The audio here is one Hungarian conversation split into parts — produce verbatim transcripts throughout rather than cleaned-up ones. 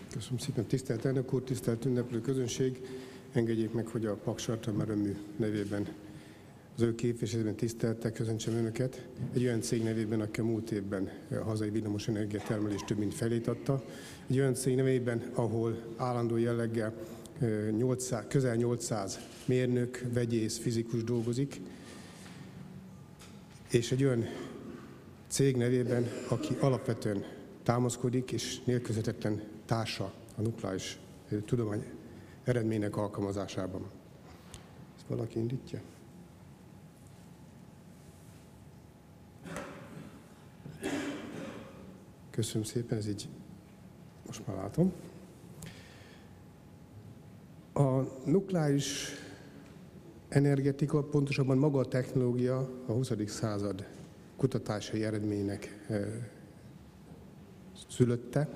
Köszönöm szépen, tisztelt elnök úr, tisztelt ünneplő közönség! Engedjék meg, hogy a Paks Atomerőmű nevében, az ő képviseletében tiszteltek, köszöntsem önöket. Egy olyan cég nevében, aki a múlt évben a hazai villamosenergia termelést több mint felét adta. Egy olyan cég nevében, ahol állandó jelleggel nyolcszáz, közel nyolcszáz mérnök, vegyész, fizikus dolgozik. És egy olyan cég nevében, aki alapvetően támaszkodik és nélkülözhetetlen társa a nukleáris tudomány eredménynek alkalmazásában. Ezt valaki indítja? Köszönöm szépen, ez így most már látom. A nukleáris energetika, pontosabban maga a technológia a huszadik század kutatási eredménynek szülötte.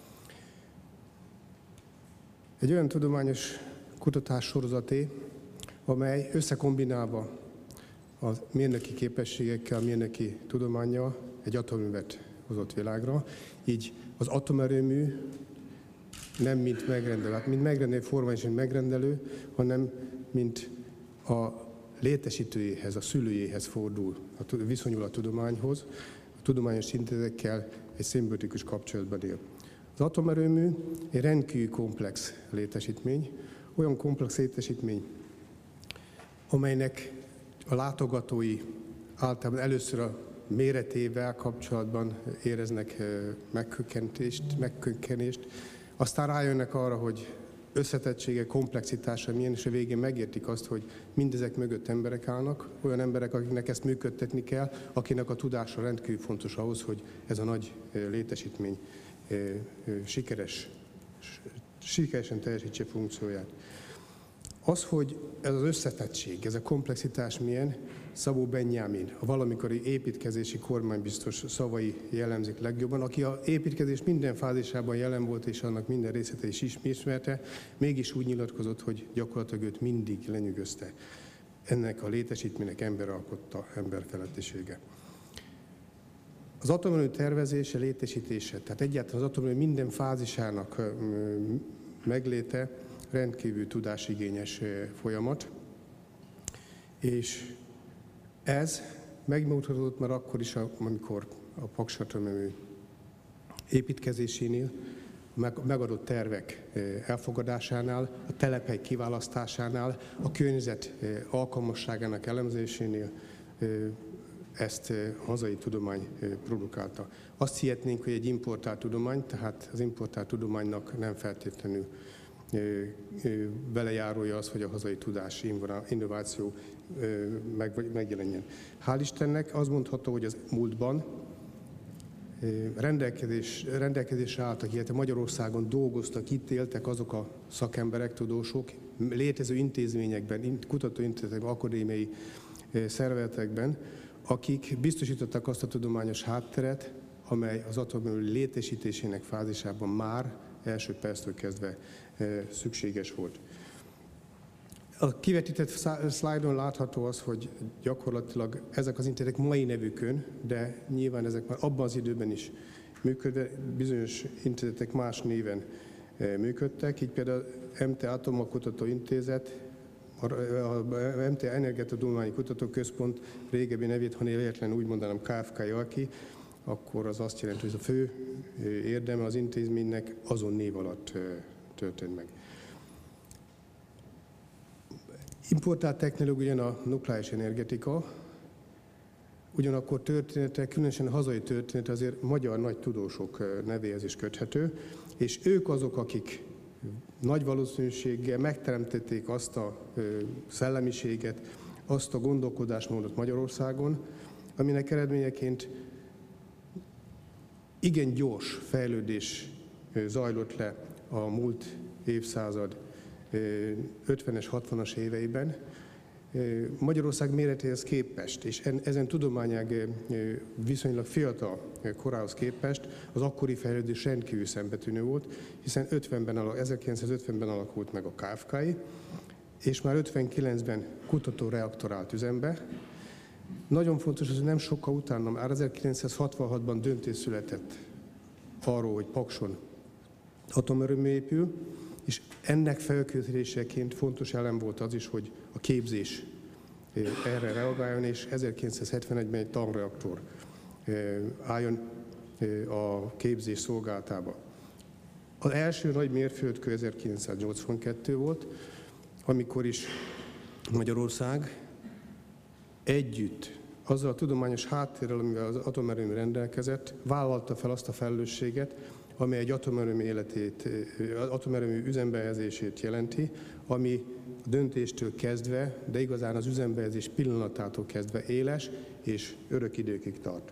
Egy olyan tudományos kutatás sorozaté, amely összekombinálva a mérnöki képességekkel, a mérnöki tudománnyal egy atomművet hozott világra. Így az atomerőmű nem mint megrendelő, hát mint megrendelő forma és mint megrendelő, hanem mint a létesítőjéhez, a szülőjéhez fordul, a viszonyul a tudományhoz, a tudományos intézetekkel egy szimbiotikus kapcsolatban él. Az atomerőmű egy rendkívül komplex létesítmény, olyan komplex létesítmény, amelynek a látogatói általában először a méretével kapcsolatban éreznek megkökkentést, megkökkenést, aztán rájönnek arra, hogy összetettsége, komplexitása milyen, és a végén megértik azt, hogy mindezek mögött emberek állnak, olyan emberek, akiknek ezt működtetni kell, akinek a tudása rendkívül fontos ahhoz, hogy ez a nagy létesítmény sikeres, sikeresen teljesítse funkcióját. Az, hogy ez az összetettség, ez a komplexitás milyen, Szabó Benyámin, a valamikori építkezési kormánybiztos szavai jellemzik legjobban, aki az építkezés minden fázisában jelen volt, és annak minden részlete is ismerte, mégis úgy nyilatkozott, hogy gyakorlatilag őt mindig lenyűgözte ennek a létesítménynek ember alkotta emberfelettisége. Az atomerőmű tervezése, létesítése, tehát egyáltalán az atomerőmű minden fázisának megléte rendkívül tudásigényes folyamat, és ez megmutatott már akkor is, amikor a Paks Atomerőmű építkezésénél, a megadott tervek elfogadásánál, a telephely kiválasztásánál, a környezet alkalmasságának elemzésénél ezt a hazai tudomány produkálta. Azt hihetnénk, hogy egy importált tudomány, tehát az importált tudománynak nem feltétlenül belejárója az, hogy a hazai tudás, innováció megjelenjen. Hál' Istennek az mondható, hogy az múltban rendelkezés, rendelkezésre álltak, illetve Magyarországon dolgoztak, itt éltek azok a szakemberek, tudósok, létező intézményekben, kutatóintézetekben, akadémiai szervezetekben, akik biztosították azt a tudományos hátteret, amely az atomerőmű létesítésének fázisában már első perctől kezdve szükséges volt. A kivetített szlájdon látható az, hogy gyakorlatilag ezek az intézetek mai nevükön, de nyilván ezek már abban az időben is működve, bizonyos intézetek más néven működtek, így például a em té Atomakutató Intézet, a em té Energiatudományi Kutatóközpont régebbi nevét, ha véletlenül úgy mondanám ká ef ká Jalki, akkor az azt jelenti, hogy a fő érdeme az intézménynek azon név alatt történt meg. Importált technológia a nukleáris energetika, ugyanakkor története, különösen a hazai történet azért magyar nagy tudósok nevéhez is köthető, és ők azok, akik nagy valószínűséggel megteremtették azt a szellemiséget, azt a gondolkodásmódot Magyarországon, aminek eredményeként igen gyors fejlődés zajlott le a múlt évszázad ötvenes, hatvanas éveiben. Magyarország méretéhez képest, és ezen tudományág viszonylag fiatal korához képest az akkori fejlődés rendkívül szembetűnő volt, hiszen ötvenben, ezerkilencszázötvenben alakult meg a ká ef ká i, és már ötvenkilencben kutatóreaktor állt üzembe. Nagyon fontos, hogy nem sokkal utána, már ezerkilencszázhatvanhatban döntés született arról, hogy Pakson atomerőmű épül, és ennek felkészüléseként fontos elem volt az is, hogy a képzés erre reagáljon, és ezerkilencszázhetvenegyben egy tanreaktor álljon a képzés szolgálatába. Az első nagy mérföldkő ezerkilencszáznyolcvankettő volt, amikor is Magyarország együtt, azzal a tudományos háttérrel, amivel az atomerőmű rendelkezett, vállalta fel azt a felelősséget, amely egy atomerőmű életét, atomerőmű üzembehelyezését jelenti, ami a döntéstől kezdve, de igazán az üzembehelyezés pillanatától kezdve éles és örök időkig tart.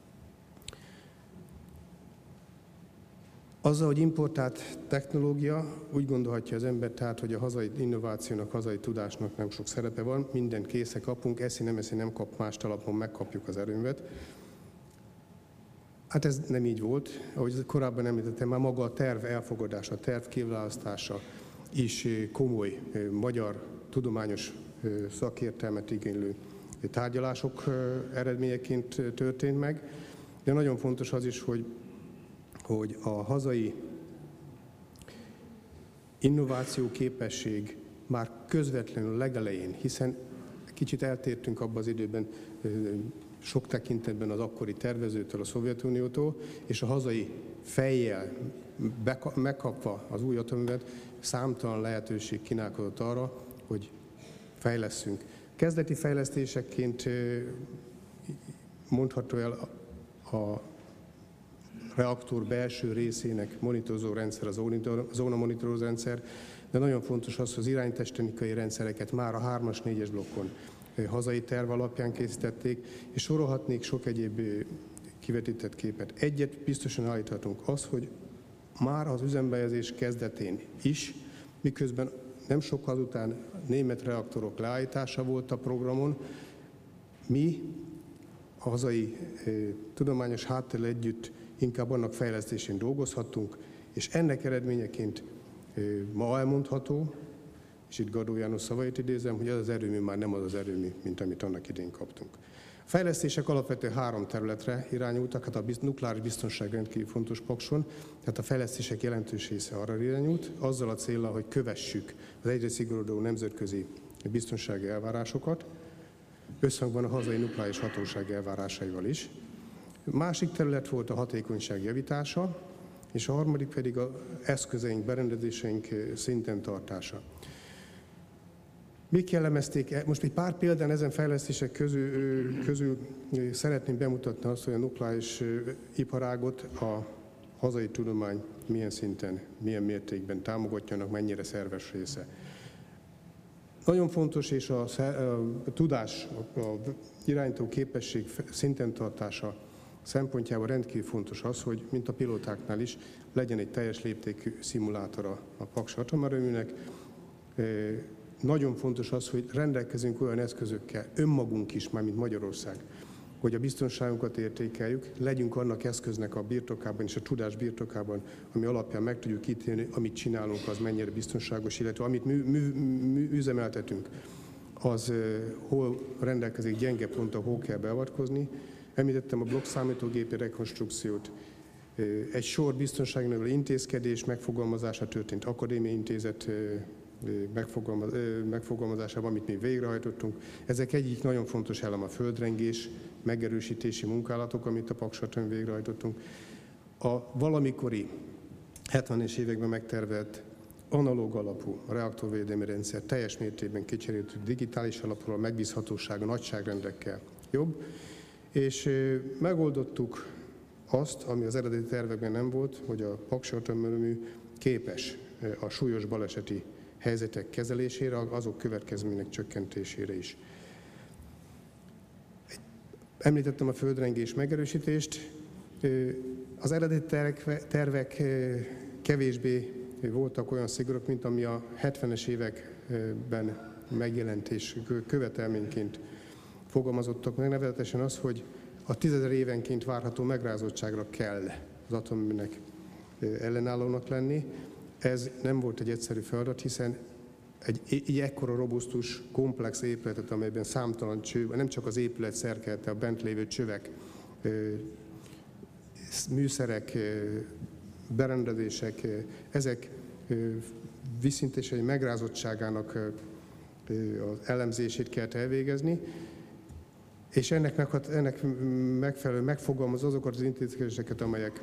Azzal, hogy importált technológia, úgy gondolhatja az ember tehát, hogy a hazai innovációnak, hazai tudásnak nem sok szerepe van, mindent készre kapunk, eszi nem eszi nem kap, más alapon megkapjuk az erőművet. Hát ez nem így volt, ahogy korábban említettem, már maga a terv elfogadása, a terv kiválasztása is komoly magyar tudományos szakértelmet igénylő tárgyalások eredményeként történt meg, de nagyon fontos az is, hogy hogy a hazai innováció képesség már közvetlenül legelején, hiszen kicsit eltértünk abban az időben sok tekintetben az akkori tervezőtől, a Szovjetuniótól, és a hazai fejjel megkapva az új atomművet számtalan lehetőség kínálkozott arra, hogy fejlesszünk. Kezdeti fejlesztésekként mondható el a reaktor belső részének monitorozó rendszer, a zóna monitorozó rendszer, de nagyon fontos az, hogy az iránytesttechnikai rendszereket már a hármas, négyes blokkon hazai terv alapján készítették, és sorolhatnék sok egyéb kivetített képet. Egyet biztosan állíthatunk, az, hogy már az üzembehelyezés kezdetén is, miközben nem sokkal azután német reaktorok leállítása volt a programon, mi a hazai eh, tudományos háttérrel együtt inkább annak fejlesztésén dolgozhattunk, és ennek eredményeként eh, ma elmondható, és itt Gadó János szavait idézem, hogy ez az erőmű már nem az az erőmű, mint amit annak idén kaptunk. A fejlesztések alapvetően három területre irányultak, hát a nukleáris biztonság rendkívül fontos Pakson, tehát a fejlesztések jelentős része arra irányult, azzal a céllal, hogy kövessük az egyre szigorodó nemzetközi biztonsági elvárásokat, összhangban a hazai nukleáris hatóság elvárásaival is. A másik terület volt a hatékonyság javítása, és a harmadik pedig az eszközeink, berendezéseink szinten tartása. Mik jellemezték? Most egy pár példán ezen fejlesztések közül, közül szeretném bemutatni azt, hogy a nukleáris iparágot a hazai tudomány milyen szinten, milyen mértékben támogatja, annak mennyire szerves része. Nagyon fontos, és a, a tudás, a irányító képesség szinten tartása szempontjából rendkívül fontos az, hogy mint a pilótáknál is legyen egy teljes léptékű szimulátora a Paks atomerőműnek. Nagyon fontos az, hogy rendelkezünk olyan eszközökkel, önmagunk is, mármint Magyarország, hogy a biztonságunkat értékeljük, legyünk annak eszköznek a birtokában és a tudás birtokában, ami alapján meg tudjuk ítélni, amit csinálunk, az mennyire biztonságos, illetve amit mű, mű, mű, üzemeltetünk, az uh, hol rendelkezik gyenge ponton, hol kell beavatkozni. Említettem a blokkszámítógépi rekonstrukciót. Uh, egy sor biztonsági növelő intézkedés megfogalmazása történt, akadémiai intézet uh, Megfogalmaz, megfogalmazásában, amit mi végrehajtottunk. Ezek egyik nagyon fontos elem a földrengés, megerősítési munkálatok, amit a Pakson végrehajtottunk. A valamikori hetvenes években megtervelt analóg alapú reaktorvédelmi rendszer teljes mértékben kicseréltük digitális alapról, a megbízhatósága nagyságrendekkel jobb, és megoldottuk azt, ami az eredeti tervekben nem volt, hogy a Paks atomerőmű képes a súlyos baleseti helyzetek kezelésére, azok következmények csökkentésére is. Említettem a földrengés megerősítést. Az eredeti tervek kevésbé voltak olyan szigorúak, mint ami a hetvenes években megjelent és követelményként fogalmazottak meg, nevezetesen az, hogy a tízezer évenként várható megrázottságra kell az atomműnek ellenállónak lenni. Ez nem volt egy egyszerű feladat, hiszen egy, egy ekkora robusztus, komplex épületet, amelyben számtalan cső, nem csak az épület szerkelte, a bent lévő csövek, műszerek, berendezések, ezek vízszintései megrázottságának az elemzését kellett elvégezni, és ennek, meghat, ennek megfelelően megfogalmaz azokat az intézkedéseket, amelyek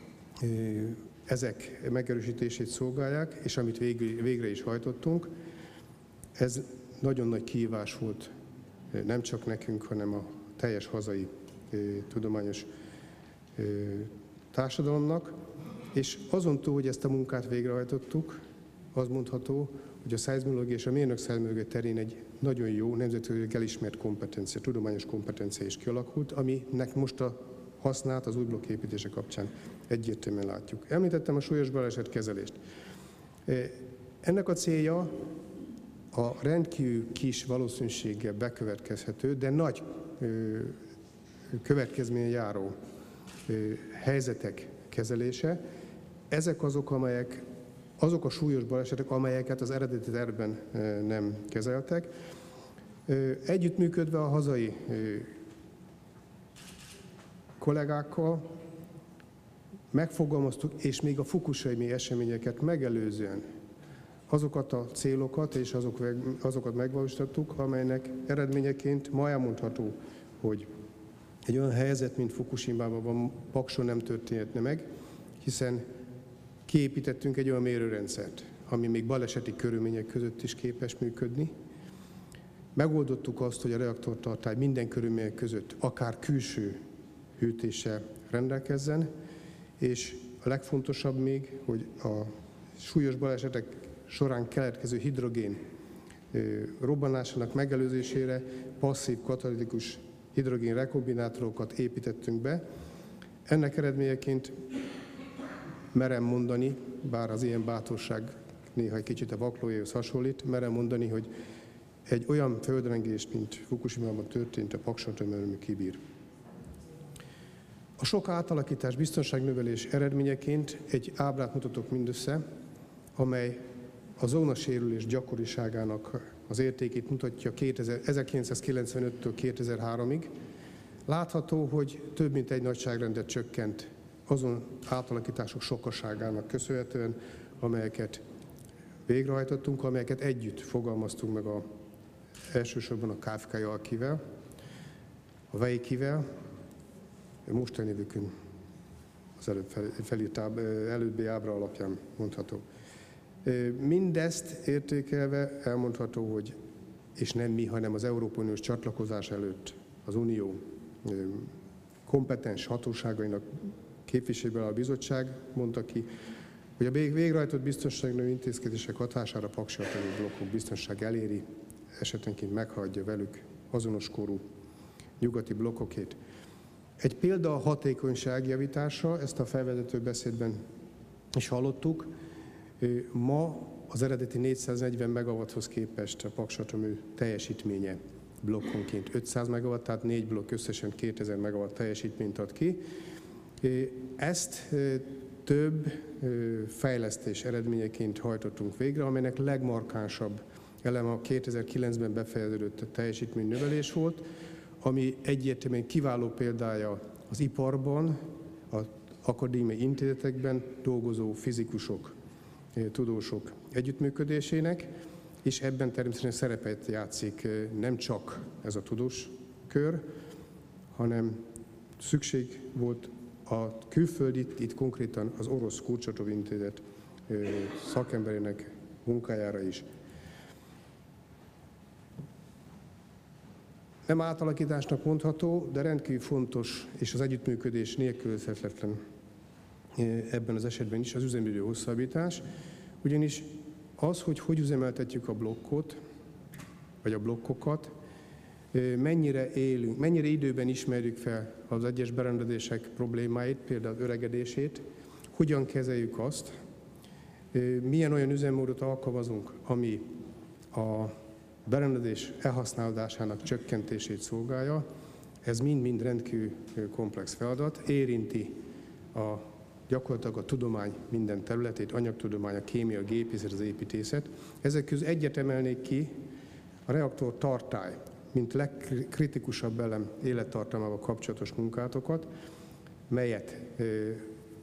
ezek megerősítését szolgálják, és amit végre, végre is hajtottunk. Ez nagyon nagy kihívás volt nem csak nekünk, hanem a teljes hazai tudományos társadalomnak, és azon túl, hogy ezt a munkát végrehajtottuk, az mondható, hogy a szeizmológia és a mérnök szeizmológia terén egy nagyon jó, nemzetközileg elismert kompetencia, tudományos kompetencia is kialakult, aminek most a hasznát az új blokképítése kapcsán egyértelműen látjuk. Említettem a súlyos balesetkezelést. Ennek a célja a rendkívül kis valószínűséggel bekövetkezhető, de nagy következménye járó helyzetek kezelése. Ezek azok, amelyek, azok a súlyos balesetek, amelyeket az eredeti tervben nem kezeltek. Együttműködve a hazai kollégákkal megfogalmaztuk, és még a fukushimai eseményeket megelőzően azokat a célokat és azok, azokat megvalósítottuk, amelynek eredményeként ma elmondható, hogy egy olyan helyzet, mint Fukushimában Pakson nem történhetne meg, hiszen kiépítettünk egy olyan mérőrendszert, ami még baleseti körülmények között is képes működni. Megoldottuk azt, hogy a reaktortartály minden körülmények között akár külső hűtéssel rendelkezzen, és a legfontosabb még, hogy a súlyos balesetek során keletkező hidrogén robbanásának megelőzésére passzív katalitikus hidrogén rekombinátorokat építettünk be. Ennek eredményeként merem mondani, bár az ilyen bátorság néha egy kicsit a vaklójához hasonlít, merem mondani, hogy egy olyan földrengést, mint Fukushimában történt, a Pakson-atomerőmű kibír. A sok átalakítás, biztonságnövelés eredményeként egy ábrát mutatok mindössze, amely a zónasérülés gyakoriságának az értékét mutatja ezerkilencszázkilencvenöttől kétezer-háromig. Látható, hogy több mint egy nagyságrendet csökkent azon átalakítások sokaságának köszönhetően, amelyeket végrehajtottunk, amelyeket együtt fogalmaztunk meg a, elsősorban a ká ef ká-Jalkivel, a veikivel, mostani nevükön az előbb felírt előbbi ábra alapján mondható. Mindezt értékelve elmondható, hogy, és nem mi, hanem az Európai Uniós csatlakozás előtt az Unió kompetens hatóságainak képviselővel a bizottság mondta ki, hogy a végrehajtott biztonságnövelő intézkedések hatására paksi atomerőmű blokkok biztonság eléri, esetenként meghaladja velük azonos korú nyugati blokkokét. Egy példa a hatékonyság javítása, ezt a felvezető beszédben is hallottuk. Ma az eredeti négyszáznegyven megawatthoz képest a paksi atomerőmű teljesítménye blokkonként ötszáz megawatt, tehát négy blokk összesen kétezer megawatt teljesítményt ad ki. Ezt több fejlesztés eredményeként hajtottunk végre, amelynek legmarkánsabb eleme a kétezer-kilencben befejeződött teljesítménynövelés volt, ami egyértelműen kiváló példája az iparban, az akadémiai intézetekben dolgozó fizikusok, tudósok együttműködésének, és ebben természetesen szerepet játszik nem csak ez a tudós kör, hanem szükség volt a külföldi, itt konkrétan az orosz Kurchatov Intézet szakemberének munkájára is. Nem átalakításnak mondható, de rendkívül fontos, és az együttműködés nélkülözhetetlen ebben az esetben is az üzemidő hosszabbítás, ugyanis az, hogy hogy üzemeltetjük a blokkot, vagy a blokkokat, mennyire élünk, mennyire időben ismerjük fel az egyes berendezések problémáit, például az öregedését, hogyan kezeljük azt, milyen olyan üzemmódot alkalmazunk, ami a berendezés elhasználódásának csökkentését szolgálja, ez mind-mind rendkívül komplex feladat, érinti a, gyakorlatilag a tudomány minden területét, anyagtudomány, a kémia, a gépészet, az építészet. Ezek közül egyet emelnék ki, a reaktor tartály, mint legkritikusabb elem élettartamával kapcsolatos munkátokat, melyet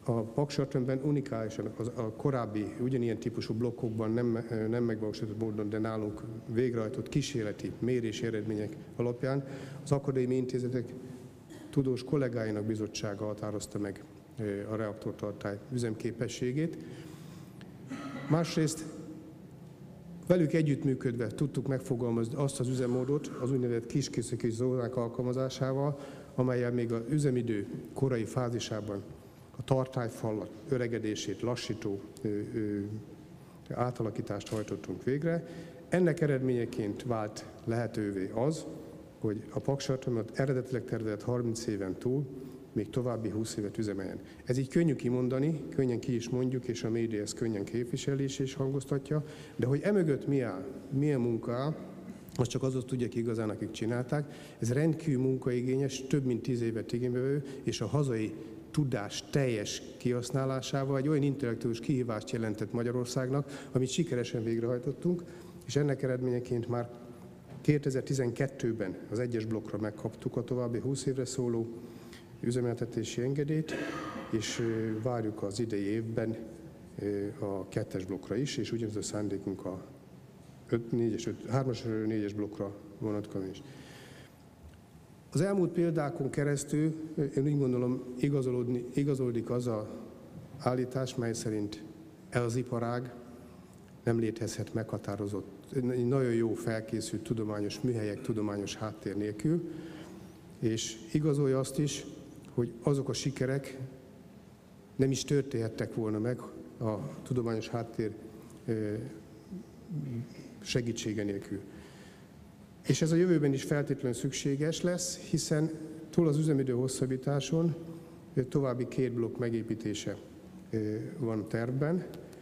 a Paks-Sartönben unikálisan a korábbi ugyanilyen típusú blokkokban nem, nem megvalósított módon, de nálunk végrehajtott kísérleti mérési eredmények alapján az akadémiai intézetek tudós kollégáinak bizottsága határozta meg a reaktortartály üzemképességét. Másrészt velük együttműködve tudtuk megfogalmazni azt az üzemmódot az úgynevezett kiskészülési zónák alkalmazásával, amellyel még az üzemidő korai fázisában a tartályfal öregedését lassító ö, ö, átalakítást hajtottunk végre. Ennek eredményeként vált lehetővé az, hogy a Paks-Sartönben eredetileg tervezett harminc éven túl még további húsz évet üzemeljen. Ez így könnyű kimondani, könnyen ki is mondjuk, és a média ezt könnyen képviseli és hangoztatja, de hogy emögött mi áll, milyen munka áll, azt csak azok tudják igazán, akik csinálták. Ez rendkívül munkaigényes, több mint tíz évet igénybe, és a hazai tudás teljes kihasználásával egy olyan intellektuális kihívást jelentett Magyarországnak, amit sikeresen végrehajtottunk, és ennek eredményeként már kétezer-tizenkettőben az egyes blokkra megkaptuk a további húsz évre szóló üzemeltetési engedélyt, és várjuk az idei évben a kettes blokkra is, és ugyanaz a szándékunk a hármas, négyes blokkra vonatkozóan is. Az elmúlt példákon keresztül én úgy gondolom igazolódik az az állítás, mely szerint ez az iparág nem létezhet meghatározott, nagyon jó felkészült tudományos műhelyek, tudományos háttér nélkül, és igazolja azt is, hogy azok a sikerek nem is történhettek volna meg a tudományos háttér segítsége nélkül. És ez a jövőben is feltétlenül szükséges lesz, hiszen túl az üzemidő hosszabbításon további két blokk megépítése van tervben,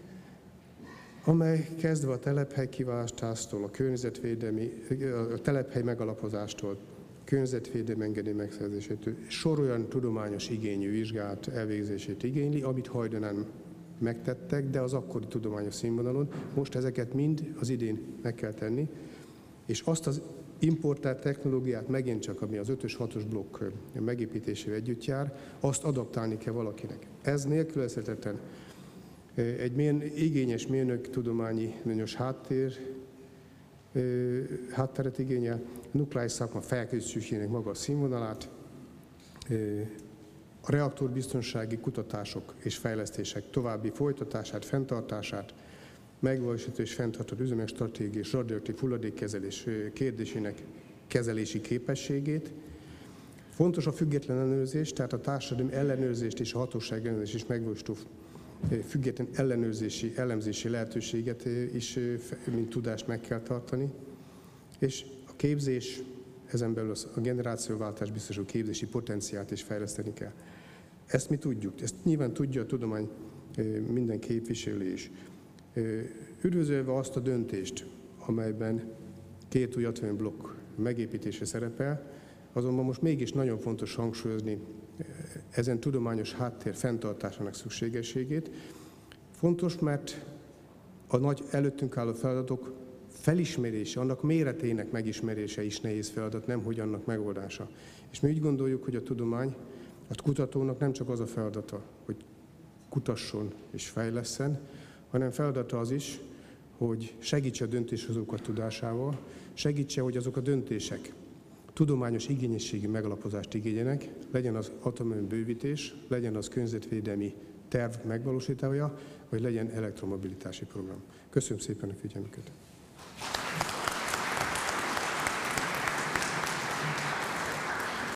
amely kezdve a telephely kiválasztástól, a környezetvédelmi, a telephely megalapozástól, környezetvédelmi engedély megszerzésétől sor olyan tudományos igényű vizsgálat elvégzését igényli, amit hajdanán megtettek, de az akkori tudományos színvonalon. Most ezeket mind az idén meg kell tenni, és azt az importált technológiát megint csak, ami az ötös hatos blokk megépítésével együtt jár, azt adaptálni kell valakinek. Ez nélkülözhetetlen. Egy milyen igényes mérnök tudományi bizonyos háttér, hátteret igényel, a nukleáris szakma felkészülésének magas színvonalát, a reaktorbiztonsági kutatások és fejlesztések további folytatását, fenntartását, megvalósító és fenntartható üzemanyag stratégia és radioaktív hulladékkezelés kérdésének kezelési képességét. Fontos a független ellenőrzés, tehát a társadalmi ellenőrzést és a hatóság ellenőrzést is megvalósító független ellenőrzési, elemzési lehetőséget is, mint tudást meg kell tartani. És a képzés, ezen belül a generációváltás biztosító képzési potenciált is fejleszteni kell. Ezt mi tudjuk, ezt nyilván tudja a tudomány minden képviselő is. Üdvözölve azt a döntést, amelyben két új atomblokk megépítése szerepel, azonban most mégis nagyon fontos hangsúlyozni ezen tudományos háttér fenntartásának szükségességét. Fontos, mert a nagy előttünk álló feladatok felismerése, annak méretének megismerése is nehéz feladat, nemhogy annak megoldása. És mi úgy gondoljuk, hogy a tudomány, a kutatónak nem csak az a feladata, hogy kutasson és fejlesszen, hanem feladata az is, hogy segítse a döntéshozókat tudásával, segítse, hogy azok a döntések tudományos igényességi megalapozást igényenek, legyen az atomerőmű bővítés, legyen az környezetvédelmi terv megvalósítása, vagy legyen elektromobilitási program. Köszönöm szépen a figyelmüket!